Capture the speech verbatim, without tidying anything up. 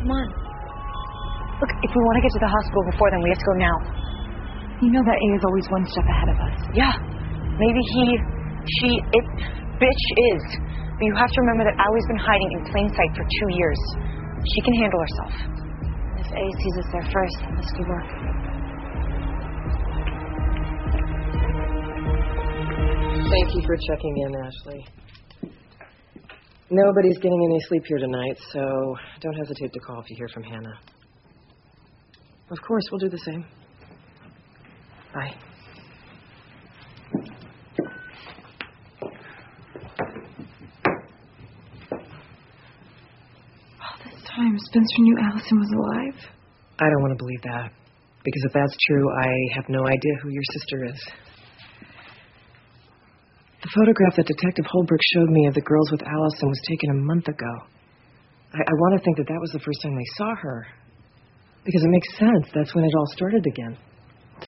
Come on. Look, if we want to get to the hospital before then, we have to go now. You know that A is always one step ahead of us. Yeah. Maybe he, she, it, bitch is. But you have to remember that Allie's been hiding in plain sight for two years. She can handle herself. If A sees us there first, that must be work. Thank you for checking in, Ashley. Nobody's getting any sleep here tonight, so don't hesitate to call if you hear from Hannah. Of course, we'll do the same. Bye. All this time, Spencer knew Allison was alive? I don't want to believe that. Because if that's true, I have no idea who your sister is. The photograph that Detective Holbrook showed me of the girls with Allison was taken a month ago. I, I want to think that that was the first time they saw her. Because it makes sense. That's when it all started again.